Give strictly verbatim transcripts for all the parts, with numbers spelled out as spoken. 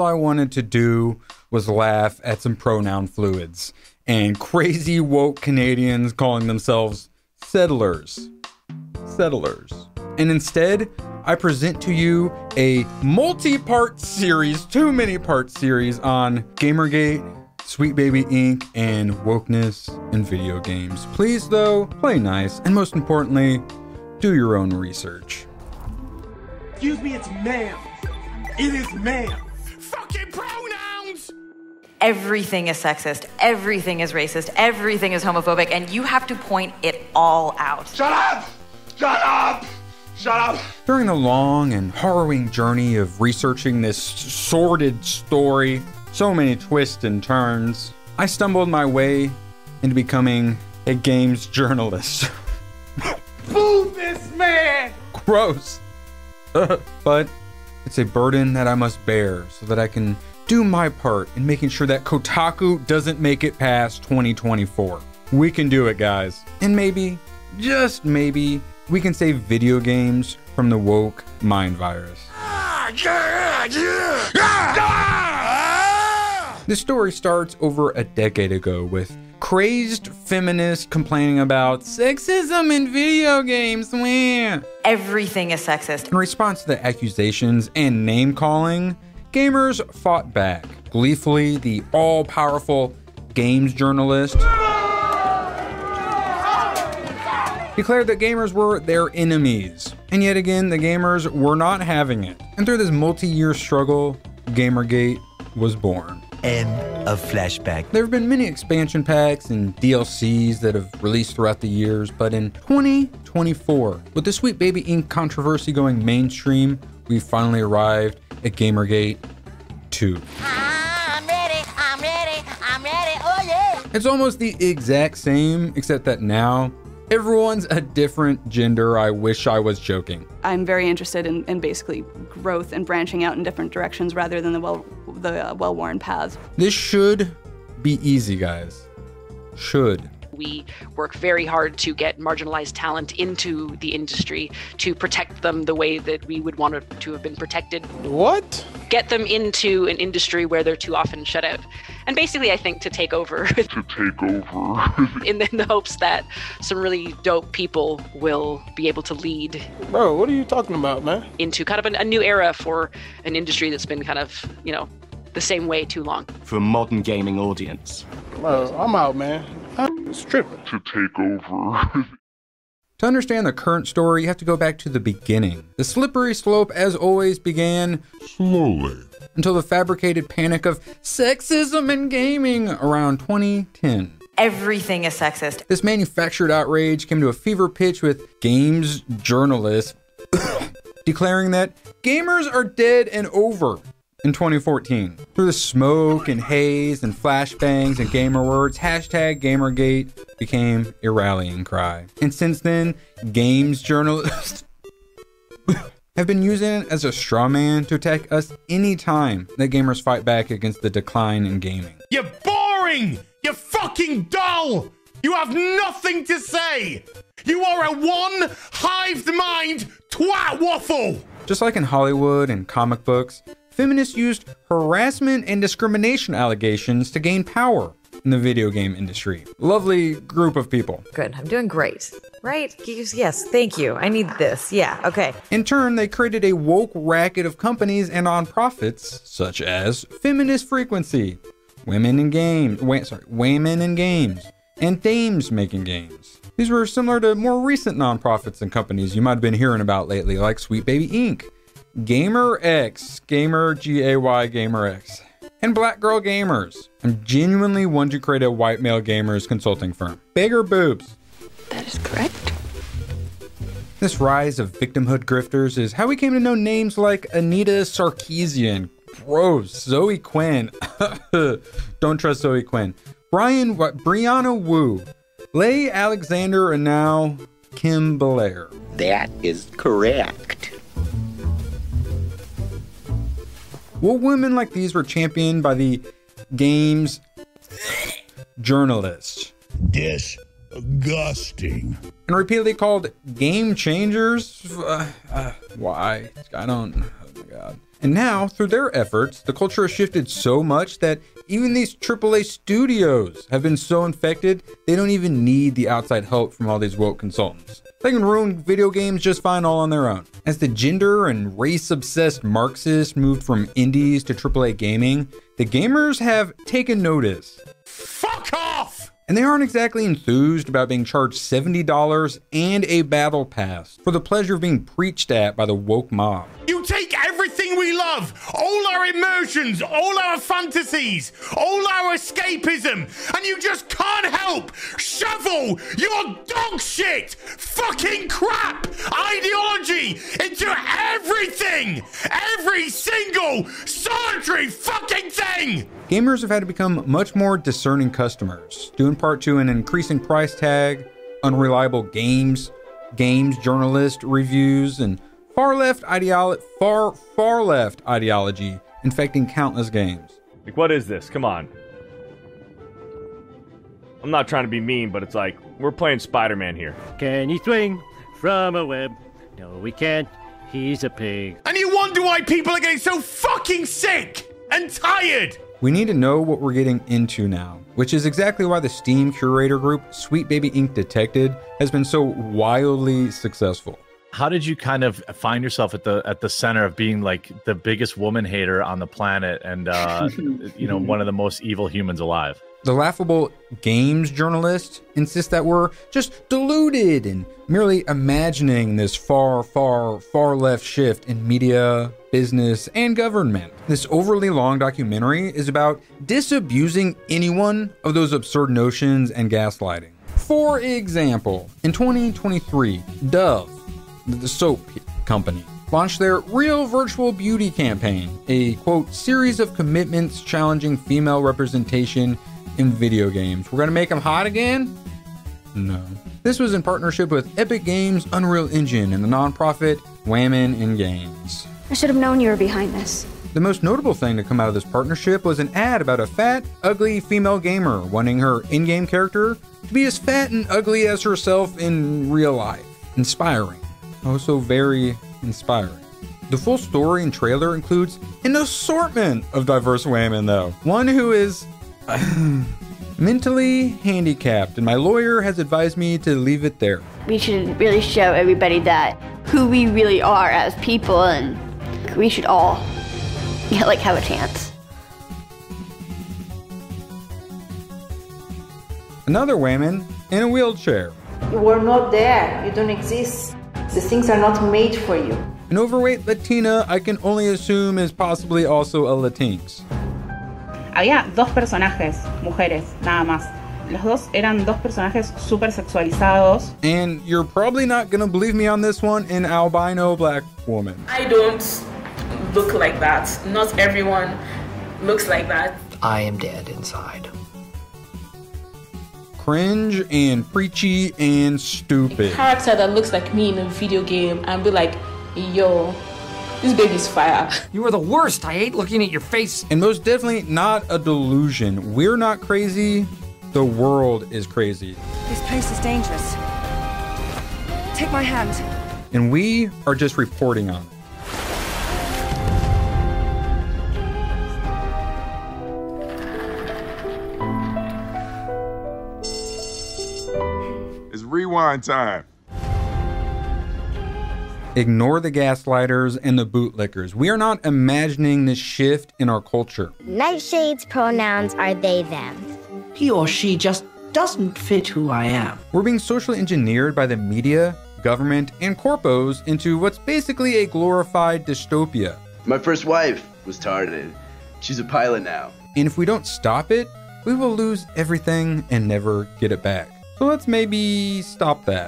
I wanted to do was laugh at some pronoun fluids and crazy woke Canadians calling themselves settlers. Settlers. And instead, I present to you a multi-part series, too many part series on Gamergate, Sweet Baby Incorporated, and wokeness in video games. Please, though, play nice, and most importantly, do your own research. Excuse me, it's ma'am. It is ma'am. Fucking pronouns! Everything is sexist, everything is racist, everything is homophobic, and you have to point it all out. Shut up! Shut up! Shut up! During the long and harrowing journey of researching this sordid story, so many twists and turns, I stumbled my way into becoming a games journalist. Boo this man! Gross. But it's a burden that I must bear so that I can do my part in making sure that Kotaku doesn't make it past twenty twenty-four. We can do it, guys. And maybe, just maybe, we can save video games from the woke mind virus. Ah, yeah, yeah, ah! This story starts over a decade ago with crazed feminists complaining about sexism in video games. Wah. Everything is sexist. In response to the accusations and name-calling, gamers fought back. Gleefully, the all-powerful games journalist declared that gamers were their enemies. And yet again, the gamers were not having it. And through this multi-year struggle, Gamergate was born. End of flashback. There have been many expansion packs and D L Cs that have released throughout the years, but in twenty twenty-four, with the Sweet Baby Incorporated controversy going mainstream, we finally arrived at Gamergate two. I'm ready, I'm ready, I'm ready, oh yeah! It's almost the exact same, except that now, everyone's a different gender. I wish I was joking. I'm very interested in, in basically growth and branching out in different directions rather than the well the uh, well-worn paths. This should be easy, guys. Should. We work very hard to get marginalized talent into the industry, to protect them the way that we would want it to have been protected. What? Get them into an industry where they're too often shut out. And basically, I think to take over. to take over. in, the, in the hopes that some really dope people will be able to lead. Bro, what are you talking about, man? Into kind of an, a new era for an industry that's been kind of, you know, the same way too long. For a modern gaming audience. Bro, I'm out, man. I'm tripping. To take over. To understand the current story, you have to go back to the beginning. The slippery slope, as always, began slowly until the fabricated panic of sexism in gaming around twenty ten. Everything is sexist. This manufactured outrage came to a fever pitch with games journalists declaring that gamers are dead and over in twenty fourteen. Through the smoke and haze and flashbangs and gamer words, hashtag Gamergate became a rallying cry. And since then, games journalists have been using it as a straw man to attack us anytime that gamers fight back against the decline in gaming. You're boring! You're fucking dull! You have nothing to say! You are a one hived mind twat waffle! Just like in Hollywood and comic books, feminists used harassment and discrimination allegations to gain power in the video game industry. Lovely group of people. Good, I'm doing great. Right? Yes, thank you. I need this. Yeah, okay. In turn, they created a woke racket of companies and nonprofits, such as Feminist Frequency, Women in Games, wait, sorry, Women in Games, and Dames Making Games. These were similar to more recent nonprofits and companies you might have been hearing about lately, like Sweet Baby Incorporated, GamerX, Gamer, G A Y, GamerX, and Black Girl Gamers. I'm genuinely one to create a white male gamers consulting firm. Bigger boobs. That is correct. This rise of victimhood grifters is how we came to know names like Anita Sarkeesian, gross, Zoe Quinn, don't trust Zoe Quinn, Brian, what, Brianna Wu, Leigh Alexander, and now Kim Belair. That is correct. Well, women like these were championed by the games journalists. Disgusting. And repeatedly called game changers. Uh, uh, why? I don't. Oh my God. And now, through their efforts, the culture has shifted so much that even these triple A studios have been so infected, they don't even need the outside help from all these woke consultants. They can ruin video games just fine all on their own. As the gender and race-obsessed Marxists moved from indies to triple A gaming, the gamers have taken notice. Fuck off! And they aren't exactly enthused about being charged seventy dollars and a battle pass for the pleasure of being preached at by the woke mob. You take everything we love, all our immersions, all our fantasies, all our escapism, and you just can't help shovel your dog shit, fucking crap ideology into everything, every single solitary fucking thing! Gamers have had to become much more discerning customers, due in part to an increasing price tag, unreliable games, games journalist reviews, and far left ideolo- far, far left ideology infecting countless games. Like, what is this? Come on. I'm not trying to be mean, but it's like, we're playing Spider-Man here. Can he swing from a web? No, we can't. He's a pig. And you wonder why people are getting so fucking sick and tired! We need to know what we're getting into now, which is exactly why the Steam curator group Sweet Baby Ink Detected has been so wildly successful. How did you kind of find yourself at the at the center of being like the biggest woman hater on the planet and uh, you know, one of the most evil humans alive? The laughable games journalist insists that we're just deluded and merely imagining this far, far, far left shift in media, business, and government. This overly long documentary is about disabusing anyone of those absurd notions and gaslighting. For example, in twenty twenty-three, Dove, the soap company, launched their Real Virtual Beauty campaign, a, quote, series of commitments challenging female representation in video games. We're gonna make them hot again? No. This was in partnership with Epic Games, Unreal Engine, and the nonprofit Whammon in Games. I should have known you were behind this. The most notable thing to come out of this partnership was an ad about a fat, ugly female gamer wanting her in-game character to be as fat and ugly as herself in real life. Inspiring. Oh, so very inspiring. The full story and trailer includes an assortment of diverse women, though. One who is mentally handicapped, and my lawyer has advised me to leave it there. We should really show everybody that who we really are as people, and we should all, yeah, like have a chance. Another woman in a wheelchair. You were not there. You don't exist. The things are not made for you. An overweight Latina I can only assume is possibly also a Latinx. Había dos personajes, mujeres, nada más. Los dos eran dos personajes súper sexualizados. And you're probably not gonna believe me on this one, an albino black woman. I don't look like that. Not everyone looks like that. I am dead inside. Cringe and preachy and stupid. A character that looks like me in a video game and be like, yo, this baby's fire. You are the worst. I hate looking at your face. And most definitely not a delusion. We're not crazy. The world is crazy. This place is dangerous. Take my hand. And we are just reporting on it. It's rewind time. Ignore the gaslighters and the bootlickers. We are not imagining this shift in our culture. Nightshade's pronouns are they, them. He or she just doesn't fit who I am. We're being socially engineered by the media, government, and corpos into what's basically a glorified dystopia. My first wife was targeted. She's a pilot now. And if we don't stop it, we will lose everything and never get it back. So let's maybe stop that.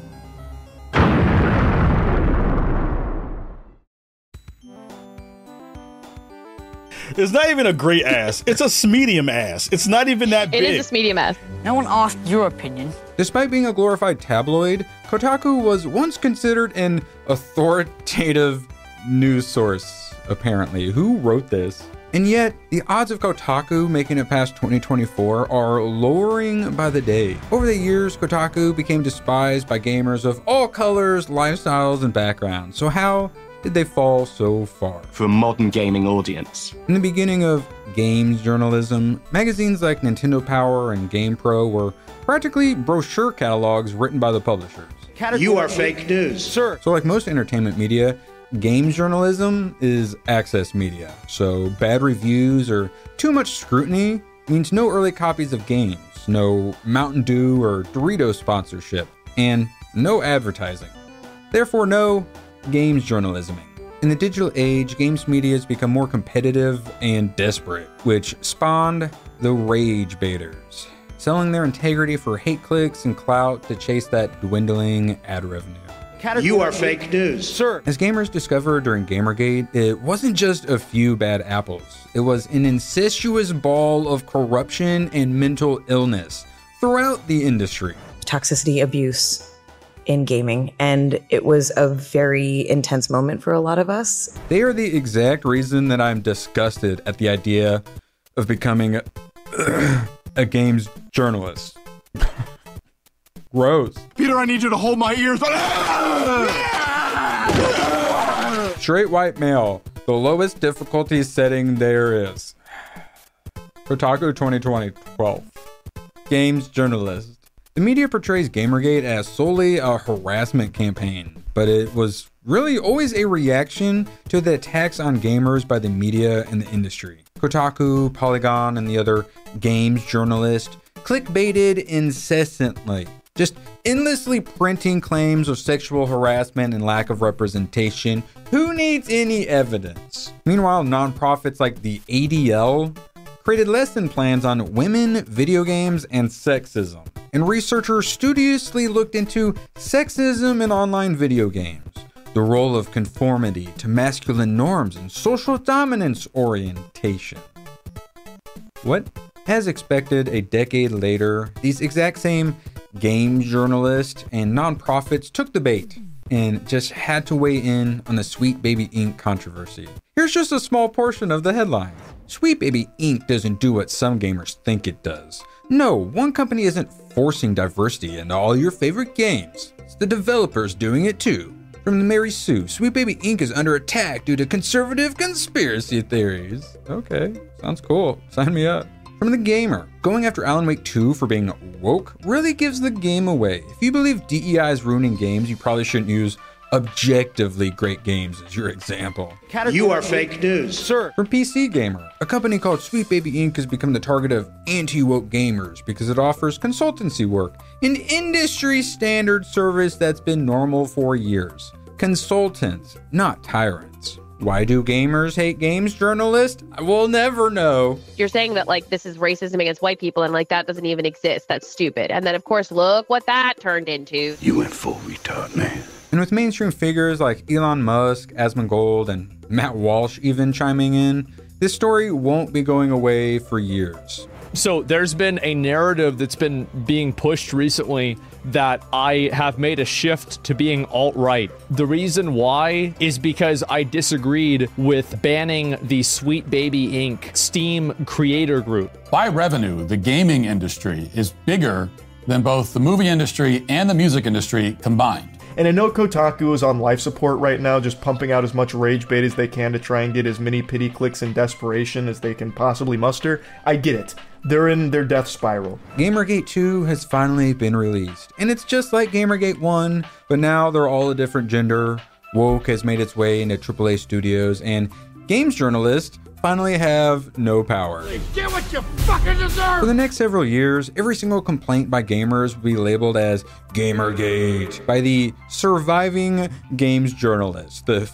It's not even a great ass. It's a medium ass. It's not even that big. It is a medium ass. No one asked your opinion. Despite being a glorified tabloid, Kotaku was once considered an authoritative news source, apparently. Who wrote this? And yet, the odds of Kotaku making it past twenty twenty-four are lowering by the day. Over the years, Kotaku became despised by gamers of all colors, lifestyles, and backgrounds. So how did they fall so far? For a modern gaming audience. In the beginning of games journalism, magazines like Nintendo Power and GamePro were practically brochure catalogs written by the publishers. You are fake news. Sir. So like most entertainment media, games journalism is access media. So bad reviews or too much scrutiny means no early copies of games, no Mountain Dew or Doritos sponsorship, and no advertising. Therefore, no games journalism. In the digital age, games media has become more competitive and desperate, which spawned the rage baiters, selling their integrity for hate clicks and clout to chase that dwindling ad revenue. You are fake news. Sir. As gamers discovered during Gamergate, it wasn't just a few bad apples. It was an incestuous ball of corruption and mental illness throughout the industry. Toxicity, abuse in gaming, and it was a very intense moment for a lot of us. They are the exact reason that I'm disgusted at the idea of becoming a, a games journalist. Gross. Peter, I need you to hold my ears. Straight white male, the lowest difficulty setting there is. Kotaku twenty twenty twelve. Games journalist. The media portrays Gamergate as solely a harassment campaign, but it was really always a reaction to the attacks on gamers by the media and the industry. Kotaku, Polygon, and the other games journalists clickbaited incessantly, just endlessly printing claims of sexual harassment and lack of representation. Who needs any evidence? Meanwhile, nonprofits like the A D L created lesson plans on women, video games, and sexism. And researchers studiously looked into sexism in online video games, the role of conformity to masculine norms and social dominance orientation. What? As expected, a decade later, these exact same games journalists and nonprofits took the bait and just had to weigh in on the Sweet Baby Incorporated controversy. Here's just a small portion of the headlines. Sweet Baby Incorporated doesn't do what some gamers think it does. No, one company isn't forcing diversity into all your favorite games. It's the developers doing it too. From the Mary Sue, Sweet Baby Incorporated is under attack due to conservative conspiracy theories. Okay, sounds cool. Sign me up. From the Gamer, going after Alan Wake two for being woke really gives the game away. If you believe D E I is ruining games, you probably shouldn't use objectively great games as your example. You are fake news. Sir. From P C Gamer, a company called Sweet Baby Incorporated has become the target of anti-woke gamers because it offers consultancy work, an industry standard service that's been normal for years. Consultants, not tyrants. Why do gamers hate games journalists? We'll never know. You're saying that like this is racism against white people and like that doesn't even exist. That's stupid. And then of course, look what that turned into. You went full retard, man. And with mainstream figures like Elon Musk, Asmongold, and Matt Walsh even chiming in, this story won't be going away for years. So there's been a narrative that's been being pushed recently that I have made a shift to being alt-right. The reason why is because I disagreed with banning the Sweet Baby Incorporated Steam creator group. By revenue, the gaming industry is bigger than both the movie industry and the music industry combined. And I know Kotaku is on life support right now, just pumping out as much rage bait as they can to try and get as many pity clicks and desperation as they can possibly muster. I get it. They're in their death spiral. Gamergate two has finally been released, and it's just like Gamergate one, but now they're all a different gender. Woke has made its way into triple A studios, and games journalists finally have no power. Get what you fucking deserve! For the next several years, every single complaint by gamers will be labeled as Gamergate by the surviving games journalists, the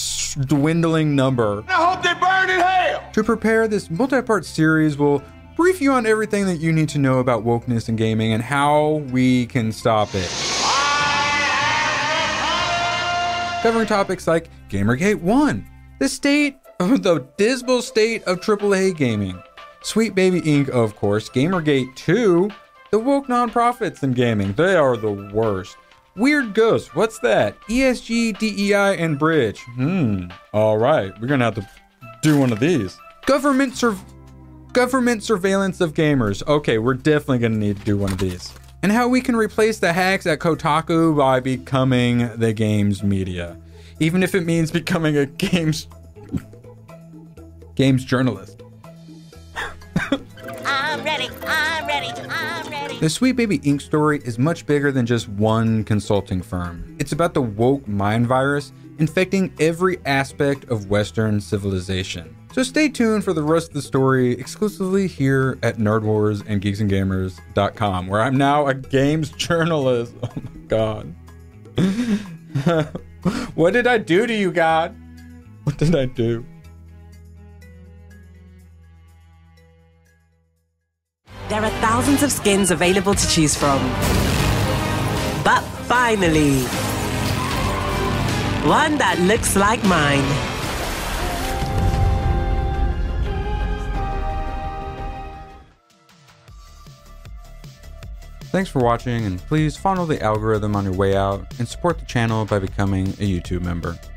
dwindling number. I hope they burn in hell! To prepare this multi-part series, we'll brief you on everything that you need to know about wokeness in gaming and how we can stop it. Covering topics like Gamergate one, the state the dismal state of triple A gaming, Sweet Baby Incorporated, of course, Gamergate two, the woke nonprofits in gaming, they are the worst. Weird Ghost, what's that? E S G, D E I, and Bridge. Hmm, alright, we're gonna have to do one of these. Government sur- Government surveillance of gamers. Okay, we're definitely gonna need to do one of these. And how we can replace the hacks at Kotaku by becoming the games media. even if it means becoming a games games journalist. I'm ready, I'm ready, I'm ready. The Sweet Baby Incorporated story is much bigger than just one consulting firm. It's about the woke mind virus infecting every aspect of Western civilization. So stay tuned for the rest of the story exclusively here at Nerd Wars and Geeks and Gamers dot com, where I'm now a games journalist. Oh my god. What did I do to you, God? What did I do? There are thousands of skins available to choose from. But finally, one that looks like mine. Thanks for watching, and please follow the algorithm on your way out and support the channel by becoming a YouTube member.